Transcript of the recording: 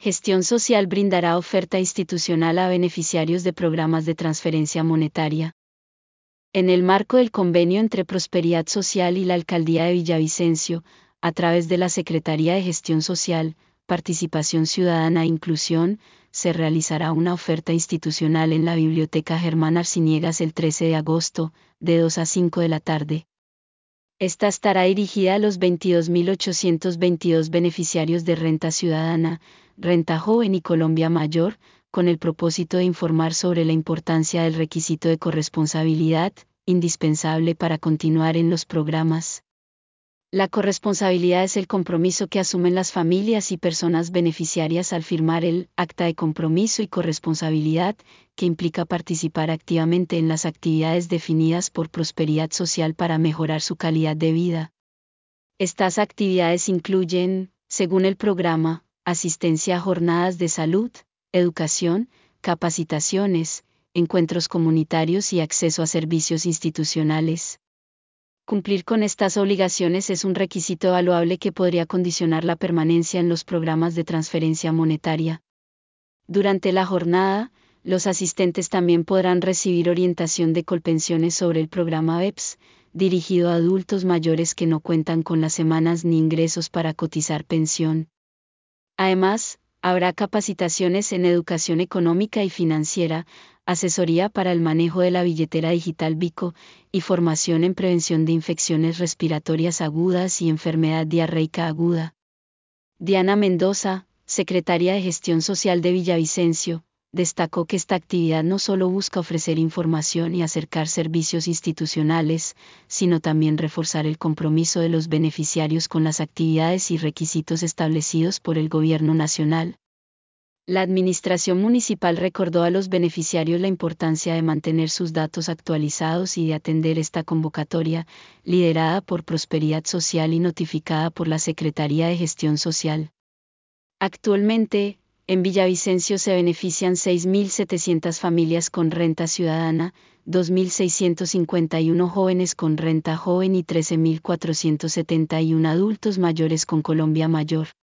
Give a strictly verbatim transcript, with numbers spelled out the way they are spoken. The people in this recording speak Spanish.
Gestión Social brindará oferta institucional a beneficiarios de programas de transferencia monetaria. En el marco del convenio entre Prosperidad Social y la Alcaldía de Villavicencio, a través de la Secretaría de Gestión Social, Participación Ciudadana e Inclusión, se realizará una oferta institucional en la Biblioteca Germán Arciniegas el trece de agosto, de dos a cinco de la tarde. Esta estará dirigida a los veintidós mil ochocientos veintidós beneficiarios de Renta Ciudadana, Renta Joven y Colombia Mayor, con el propósito de informar sobre la importancia del requisito de corresponsabilidad, indispensable para continuar en los programas. La corresponsabilidad es el compromiso que asumen las familias y personas beneficiarias al firmar el Acta de Compromiso y Corresponsabilidad, que implica participar activamente en las actividades definidas por Prosperidad Social para mejorar su calidad de vida. Estas actividades incluyen, según el programa, asistencia a jornadas de salud, educación, capacitaciones, encuentros comunitarios y acceso a servicios institucionales. Cumplir con estas obligaciones es un requisito evaluable que podría condicionar la permanencia en los programas de transferencia monetaria. Durante la jornada, los asistentes también podrán recibir orientación de Colpensiones sobre el programa B E P S, dirigido a adultos mayores que no cuentan con las semanas ni ingresos para cotizar pensión. Además, habrá capacitaciones en educación económica y financiera, asesoría para el manejo de la billetera digital Bico, y formación en prevención de infecciones respiratorias agudas y enfermedad diarreica aguda. Diana Mendoza, secretaria de Gestión Social de Villavicencio, destacó que esta actividad no solo busca ofrecer información y acercar servicios institucionales, sino también reforzar el compromiso de los beneficiarios con las actividades y requisitos establecidos por el Gobierno Nacional. La Administración Municipal recordó a los beneficiarios la importancia de mantener sus datos actualizados y de atender esta convocatoria, liderada por Prosperidad Social y notificada por la Secretaría de Gestión Social. Actualmente, en Villavicencio se benefician seis mil setecientas familias con renta ciudadana, dos mil seiscientos cincuenta y uno jóvenes con renta joven y trece mil cuatrocientos setenta y uno adultos mayores con Colombia Mayor.